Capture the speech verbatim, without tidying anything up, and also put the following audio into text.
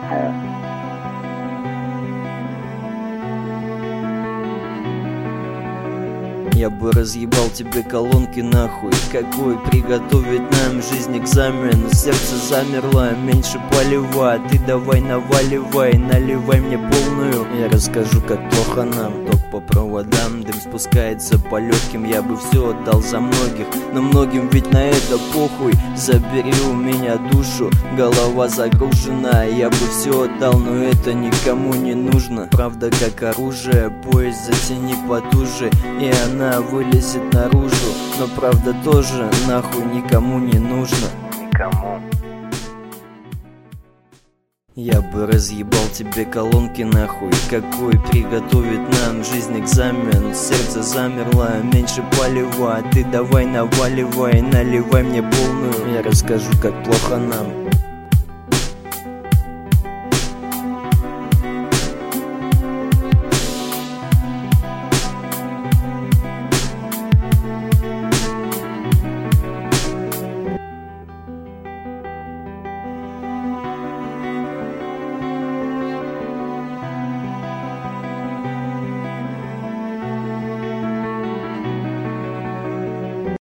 Я бы разъебал тебе колонки нахуй. Какой приготовить нам жизнь экзамен? Сердце замерло, меньше поливай. Ты давай наваливай, наливай мне полную. Я расскажу, как плохо нам. Ток по проводам, дым спускается по легким. Я бы все отдал за многих, но многим ведь на это похуй. Забери у меня душу, голова загружена. Я бы все отдал, но это никому не нужно. Правда как оружие, пояс затяни потуже, и она вылезет наружу. Но правда тоже нахуй никому не нужно. Никому. Я бы разъебал тебе колонки нахуй. Какой приготовить нам жизнь экзамен? Сердце замерло, меньше поливай. Ты давай наваливай, наливай мне полную. Я расскажу, как плохо нам.